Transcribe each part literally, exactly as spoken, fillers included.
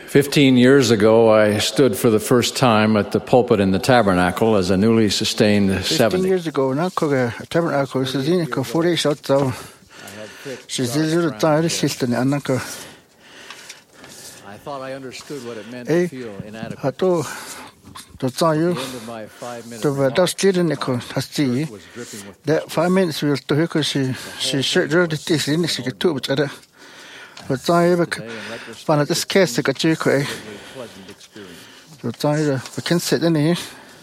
Fifteen years ago, I stood for the first time at the pulpit in the tabernacle as a newly sustained Fifteen seventy. years ago, na koga tabernacle sa zini ko forty shot tao. She zilur tayo system ni anak ko. I thought I understood what it meant Eh, to feel inadequate. hato to tayo At the end of my five-minute to monologue, vada stirin ko hasti. was dripping with That five minutes will to hiko si si shirt ro de tis ni si tu bchara. To tayo ba today. In retrospect, pana this case ka chi ko eh. it was a pleasant experience. To tayo we can sit in here.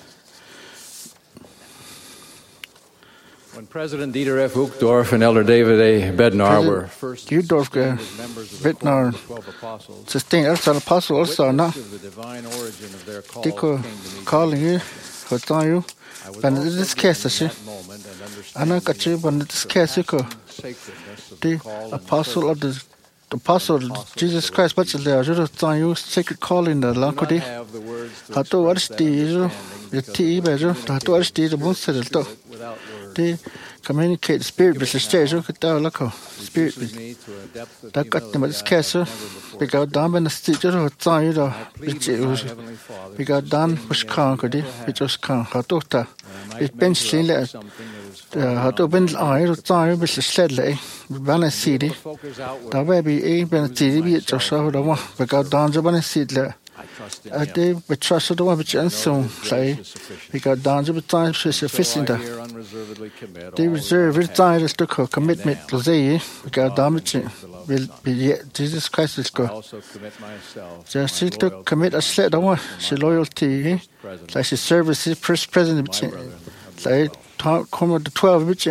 When President Dieter F. Uchtdorf and Elder David A. Bednar were first Uchtdorf, sustained uh, as members of the Bednar, Quorum of the Twelve Apostles, Sustain also apostle also na. witness of the divine origin of their call Tiko came to me. calling you. To tayo I was pana also this given case in si. that moment and Ana ka understanding chi pana this case ko. sacredness of The the call and apostle of service. the apostle Jesus Christ but the ajuro tayo sacred calling the Do not lankodi. have the words to Hato express that arsti jo understanding the because ti of ba jo the hato arsti the bun sel to. spirit without words. The communicate the spirit with the stage jo kita lako spirit Reduces me to a depth of da kat humility ma I this have case never before because dan ben sti jo tayo do I plead which with my was Heavenly Father because to dan sustain was me as kan He ko di ever has, which was kan hato ta and I might it ben measure sin up to le something that is far hato beyond ben my ai ro tayo bis sled le ban si di able to focus outward. da ba bi e ben ti bi jo so do ma because dan jo ban si le I trust in a Him. de be trust do ma bi chen so sai because dan jo time is sufficient. So I here unreservedly commit The all reserve that I time have. is to co commitment to say because damage will be Jesus Christ is I go. also commit myself to Just my to loyalty commit a sled to on my she loyalty President, like she service first president my brethren of the like twelve. come the twelve which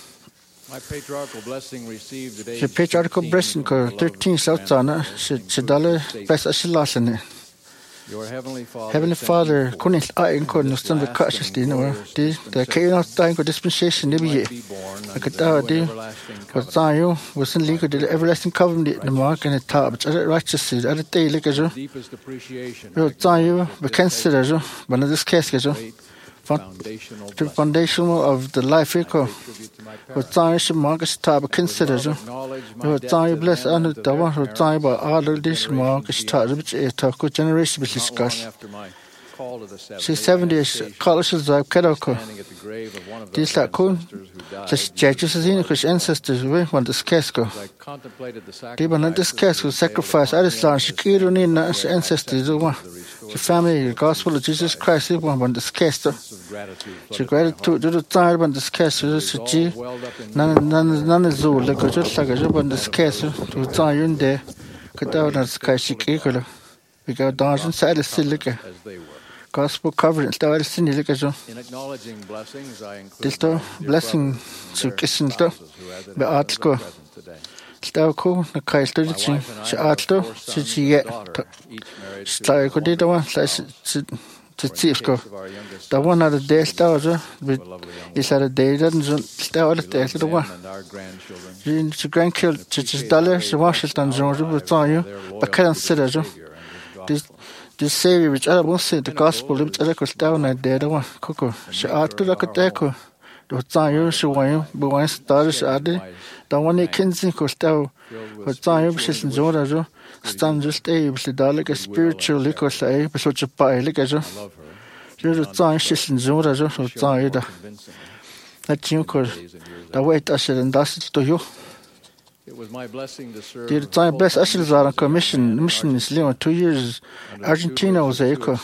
My patriarchal blessing received today. she patriarchal blessing ko thirteen south on she she dollar best as she lost in it. Your Heavenly Father, Heavenly sent Father you forth couldn't I in could no stand the last cautious and you know glorious the the dispensation. chaos time ko dispensation You ni might bi be born I under could the new and do everlasting was covenant. you was in legal the everlasting covenant the mark and the top but righteous at the day like The you deepest appreciation you I you can we consider you but this case you great Fun- foundational the blessing. foundational of the life you I go pay tribute to my was parents. you mark is top And with consider love you acknowledge my you debt you to bless them and and to the their one who time parents by all for this mark generations is top beyond. which is talk generation which is Not long discuss after my call to the she seventy, seventy I is was college is like kedoko standing at the grave of one of this those like cool ancestors who died just years judges is in before I because was born. ancestors we want this case go As I contemplated the They want this case will sacrifice I just learned she killed in the ancestors the one the family the gospel of Jesus Christ they want this case to she gratitude to the time when this case is to G none none none is all like just like a when this case to time in there could down as case she killed because doesn't say the silica as they were. gospel covering start sin like so In acknowledging blessings, I this include to my dear blessing brothers to and their kissing to spouses who have been be article present today. Stau ko na kai sto My chi wife and I chi have atlo four chi sons chi and ye a daughter, each married to stai a ko di da wonderful wa sai spouse. chi chi For in chi the ko case of our youngest da son, one of the day stau jo to a lovely young is at a woman. day da zo stau We da te love da them wa and our grandchildren. ji chi grand kill And chi chi appreciate dollar how chi they wa touched shi tan our zo jo bu lives ta you by their ba kan loyalty to sida the jo Savior and this His gospel. this savior which I will say the gospel which I could stau na de da wa ko ko shi atlo da ka te ko do ta you shi wa you bu wa star shi ade da one kinsin ko stau ko ta you shi sin zo da jo stand just a bi da like a spiritual like sai bi so chi pa like jo I love her. ju ju ta shi sin zo da jo so ta you da na chi ko da wait as in das to you It was my blessing to serve. the time best as is on commission mission is leon two years Argentina was a ko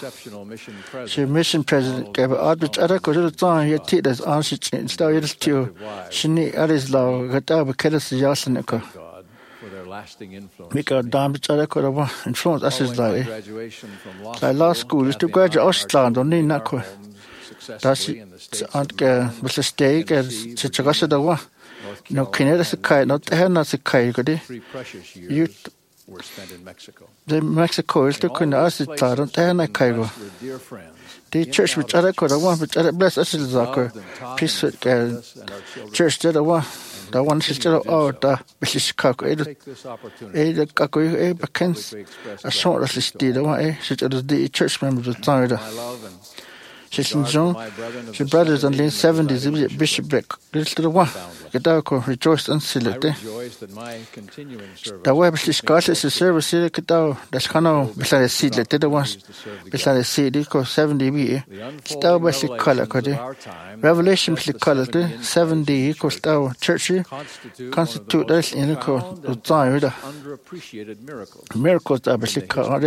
she mission president gave arbit ara ko ju ta ya ti das an shi chin sta you to shi ni aris la gata ba kada si yasin ko God for their lasting influence. because dam ara ko ba influence as is Following my like graduation from law like law school is to Kathy graduate and I Ostland are on ni taking na our ko homes das successfully in the states of ant ke Maryland, was stay ke Tennessee, chi chaga da wa North no Carolina, kinera se and kai no Utah. te na se kai ko di Three precious you years were spent in Mexico. the Mexico is to In all kun those as ta ron places, te na I've been kai go blessed with dear friends, the in church and which out ara of ko da church, wa which ara bless as is za ko loved and taught peace and with befriended ke us and our children, church da wa and da who one is continue to to do oh so. da which is ka ko I e take this opportunity e da ka ko e to ba kan publicly express a short as gratitude the to da all wa e shi da the church members of ta da my love and She's John, she brothers and late seventies, Bishop Beck, little one. Kadako rejoiced unsilete. The web is Scottish service, Kadao, that's Kano, beside a seed, let the ones beside a seed, equal seventy B. Stow by the color, Revelation by the color, seventy equals Stow churchy, constitute us in a call to time. Miracles are by the color,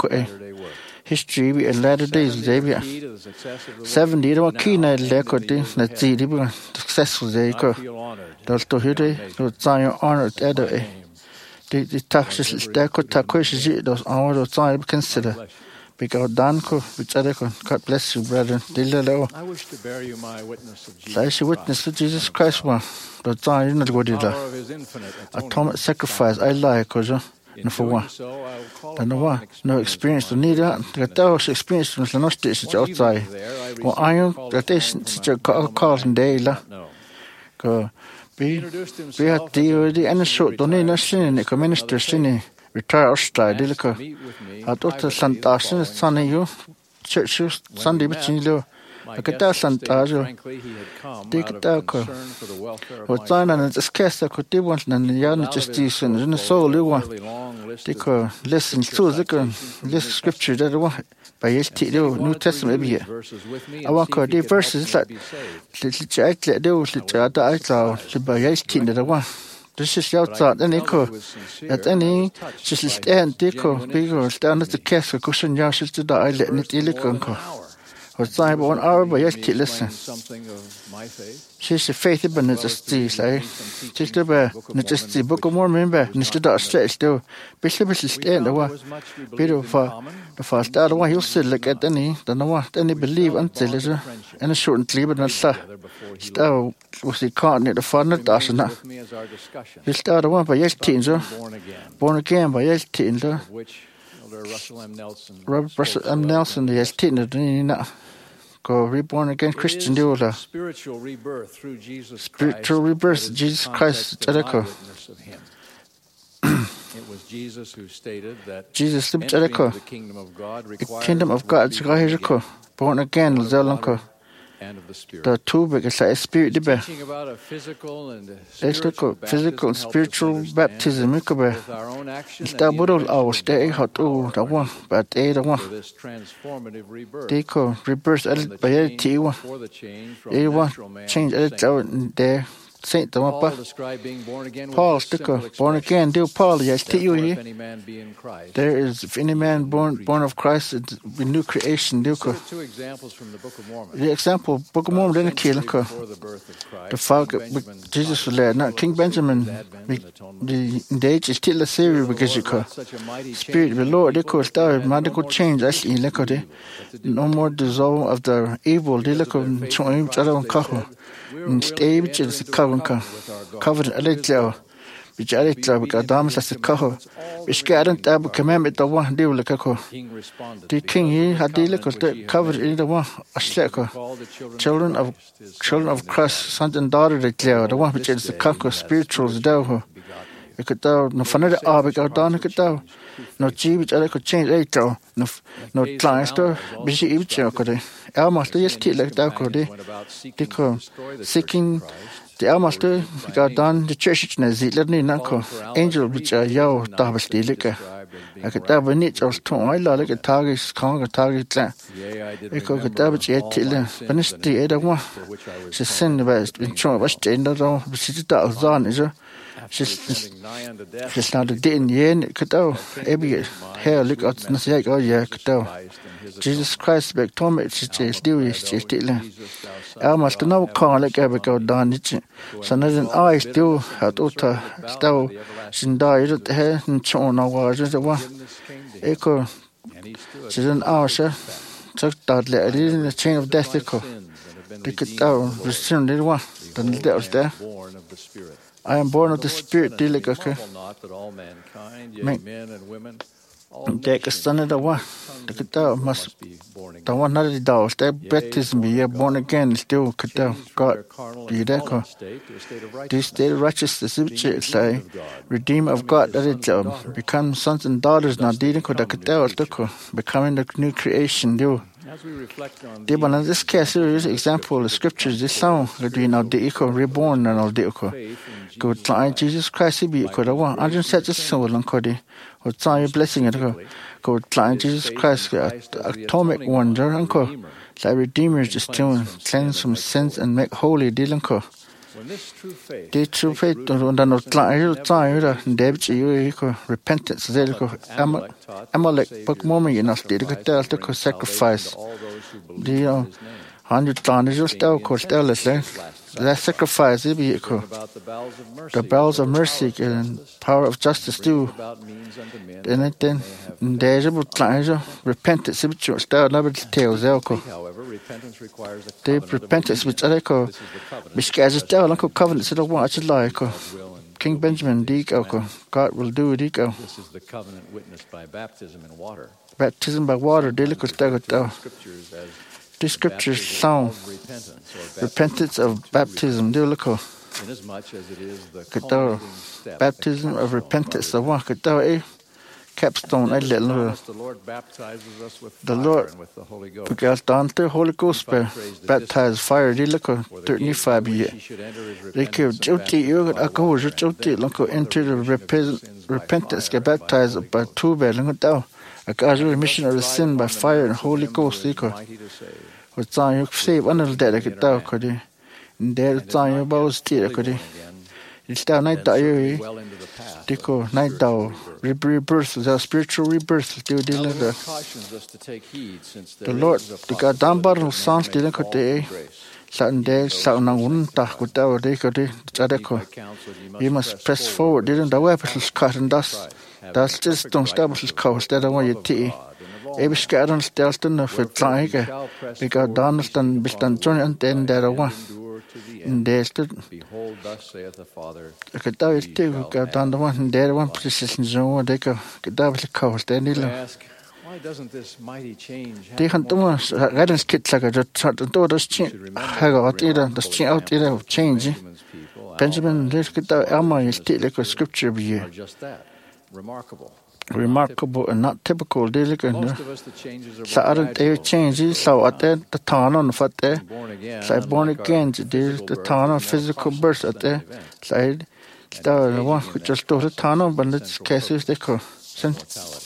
history we in latter days, Xavier. Seventy, the one key night record, let's see, the successful they go. Those to hear the Zion honored at the the taxes, there could take questions, those hours of time consider. Because Danko, which other God bless you, brother. I wish to bear you my witness of Jesus. Like witness to Jesus Christ, one. The Zion, not good either. Atomic sacrifice, I like, because. No for one. And no one, no experience to need that. The Tao's experience from the Nostis outside. Well, I am that is such a call in day. Go be be at the the end short, don't need nothing, the minister sinning, retire outside, Dilico. I thought the Santasin, Sunny, you, church, Sunday, but you know. I could tell Santajo. Take it out. What time and it's cast I could do one and the yarn justice and in the soul you want. Take a listen to the list scripture that one by H T New Testament maybe. I want to do verses like the I let do the I thought by H T that one. This is your thought, and echo at any just stand deco bigger stand at the castle cushion yashes to the islet and it illiconco. What's time one hour by yes to listen. She's a faith in the justice, eh? She's the bear, the justice book of more member, Mister Dot stretch still. Bishop is stand the one. Peter for the first other one, he'll sit like at any, the no one, any believe until it's and a short and clear, but not so. Still was the carton at the fun of Dashana. He started one by yes teens, born again by yes teens. Russell M. Nelson. Robert Russell M. Nelson, the yes teens, go reborn again Christian dealer. Spiritual rebirth through Jesus Christ. Spiritual rebirth, Jesus Christ, Jericho. It was Jesus who stated that Jesus lived Jericho. The kingdom of God requires the kingdom of God, Jericho. Born again, Zelanko. And of the Spirit. The two because like a spirit the bear. Teaching about a physical and spiritual, physical and spiritual baptism. With our own action. Instead of all our stay hot oh the one, but eh the one. This transformative rebirth. They call rebirth added by a T one. A one change added out there. Saint the one. Paul sticker born again. Do Paul yes to you here. There is if any man born born of Christ, it's a new creation. Do two examples from the Book of Mormon. The example Book of Mormon didn't kill the father Jesus was led. Not King Benjamin. The the age is still a series because you call Spirit of the Lord. They call star medical change. Actually, look at it. No more dissolve of the evil. They look at showing each other on cover. Stay which is covered covered a little which I little because Damas as a cover which can't have a commandment of one deal like a co. The king he had the look covered in the one a slacker. Children of children of Christ, sons and daughters declare the one which is the conquer spirituals down. You could tell no fun of the arbig out down, you could tell. No G which I could change later. No no clients to be she each could. Almost the yes like that could they come seeking the almost got done the church in Zealand Nanko. Angel which are yow double liquor. I could have a niche of two I like a target con a target land. We could damage yet till when it's the other one. She sent the best in Chong was chained on, but she's that on is her. She's she's not a day in the end. Could go every hair look at the say, oh, yeah, could go. Jesus Christ, back to me, she's doing she's still. I must know call like ever go down it. So, nothing I still had utter still. She died at the hair and Chong was just a one. Echo. She's an hour, sir. Took that letter in the chain of death. Echo. They could go, resume the one. Then that was there. I am born of the Spirit, dear like okay. Take a son of the one. The Kata must the one not the dogs. Their baptism be born again, still Kata God be there. This state of righteousness, which is like redeemer of God, that it become sons and daughters, not dealing with the Kata, becoming the new creation, do As we reflect on Di ban these this case is example the scriptures this song that we now the eco reborn and all the eco. faith in Go Jesus try Jesus Christ be eco the one. I just said just so long cody. Or try your blessing it go. Go try Jesus Christ atomic wonder uncle. Like Redeemer is just doing cleanse from sins and make holy dealing co. when this true faith The true faith and then try you try you the David you eco repentance they go Amalek book moment you know the tell to sacrifice. The hundred tons just out cost else that sacrifice it be equal. about the bowels of mercy, The bells of mercy and power of justice do. about means unto men. And it then there's a pleasure repentance which was still never details elko. However, repentance requires a The covenant of repentance which I call This is the covenant which guys is still uncle covenant so watch it like will and King Benjamin Deco God will do it eco. this is the covenant witnessed by baptism in water. Baptism by water delico stagger Scriptures as the scriptures baptism sound of repentance or repentance of baptism delico. baptism, inasmuch as it is the Kataw culminating step, baptism the of capstone repentance of the one kataw eh capstone I As little promised, the Lord baptizes us with The fire Lord- and with the Holy Ghost. because Dante Holy Ghost by baptized fire delico For the thirty-five gate by which year. he should enter is They killed repentance and Joti you baptism a by go water, Joti and lunko then into the for the remission of repent- sins by repentance fire get and by the baptized Holy by Ghost. two bed lunko down. A casual remission of the sin by fire and Holy Ghost equal. Mighty to save. What time you save another dead I get down could you. In there And is time you not bow yet steer fully could you. born again, It's down night then that certainly you well into the path of Dico night spiritual down rebirth. rebirth the spiritual rebirth do Now, deal the with Lord the cautions us to take heed, since The there Lord is a the God down possibility bottom that sounds man may dealing fall with the from grace. Saturn day Saturn on one tak with our day could you. Nephi counseled, You must press forward didn't the weapons cut and dust. That's having just don't perfect stop right us coast that I want you love of to God and of all Every men. scatter stelst enough for Wherefore he trying shall press because forward, Donald feasting and upon Bistan the Johnny word and of then life, there and one. endure to the And end. there's the Behold, thus saith the Father, Kadaw is ye too shall go down the have one and there one position zone they go Kadaw is coast then I you ask, why doesn't this mighty change They happen can do more one guidance kit like a just do this change haga out either the change out either change Benjamin's people, Benjamin Alma, let's get that Alma is and still like a his scripture be are just that, remarkable. remarkable and not typical they look Most and of us, the changes are so more I don't they gradual. change so at the the town on the foot there Born again, so born unlike our again there's physical the birth, town of is more physical cautious birth at than there an event. side so the one who just do the town on but it's cases they go Mortality.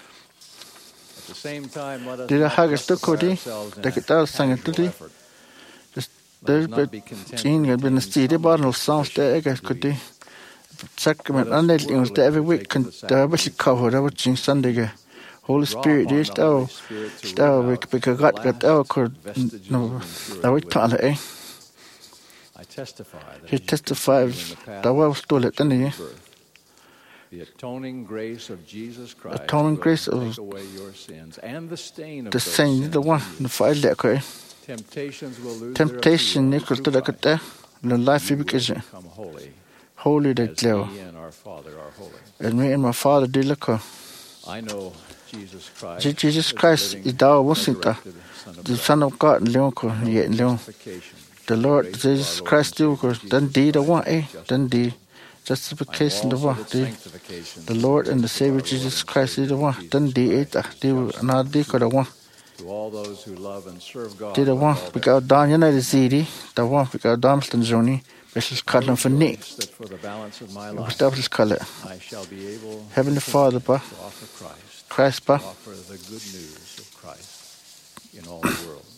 At the same time, let us Did I not hug a justify stuck with you? ourselves in They a could tell singing casual to you. effort. There Let us but not be content Jean to had been a attain steady some bottle sounds there I guess could be sacrament and it was there every week can there was cover that was Jean Sunday Holy Draw Spirit upon is the Holy there Spirit to there root we out because the God got there last could vestiges no of impurity that we within tell eh I testify that he as you testifies continue in the path that of was told it spiritual then rebirth, the atoning grace of Jesus Christ Atoning will grace take of- away your sins and the stain of the those same sins the one in you. the file there okay Temptations will lose temptation their equal appeal to the through cut there the life Christ. You will because become holy holy the as glow he and our Father are holy. and me and my father did look I know Jesus Christ. Je- Jesus as the Christ living, is thou wasn't the resurrected Son of the God. son of God Leon ko I know yet the Leon justification, the Lord grace of Jesus our Lord Christ and do Savior ko then Jesus D the Christ one is eh then D justification. I justification know the one also that D sanctification the through Lord and the grace of Savior our Lord Jesus and Christ is Savior the one Jesus then D Christ eight is D another D ko the one to all those who love and serve God D the with one all their because down you know the city the one because down the zone Mrs. Cutler for I Nick rejoice that for the balance of my life, that was color I shall be able Heavenly to Father pa offer Christ, Christ to pa offer the good news of Christ in all the world.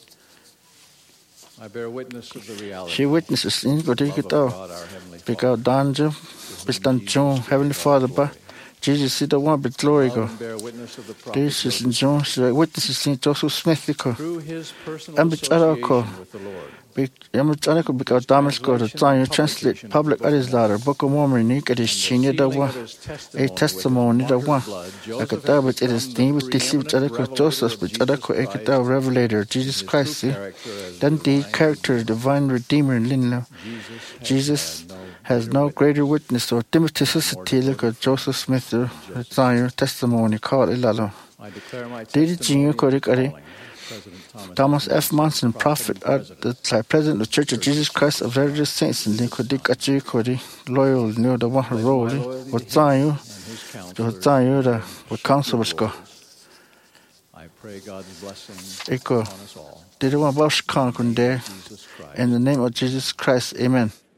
I bear witness of the reality she witnesses in go of the take love it of out God, our Heavenly Father, because down you to whom Bistan Jesus John gives Heavenly all Father glory. pa Jesus is the one but glory Love go and bear witness of the prophet this is in Joseph John witnesses in Joseph Smith ko through his personal and which other ko association with the Lord. I'm trying to because Thomas go to try to translate public at his letter Book of Mormon nick at his chin the one a testimony the one like a double it is name was deceived other ko Joseph which other ko ek the revelator Jesus Christ then the character divine redeemer in Linla Jesus has no greater witness or authenticity like a Joseph Smith desire testimony called ilalo I declare my Did testimony you of correct calling, President Thomas F. Monson, prophet prophet at the president of the Church of Jesus Christ of Latter-day Saints, and Nicodik Achikodi, loyal near the one role. What time you? and his What time you? The what council was go? I pray God's blessing Echo. upon us all. Did you want to conquer there? Jesus Christ. In the name of Jesus Christ, amen.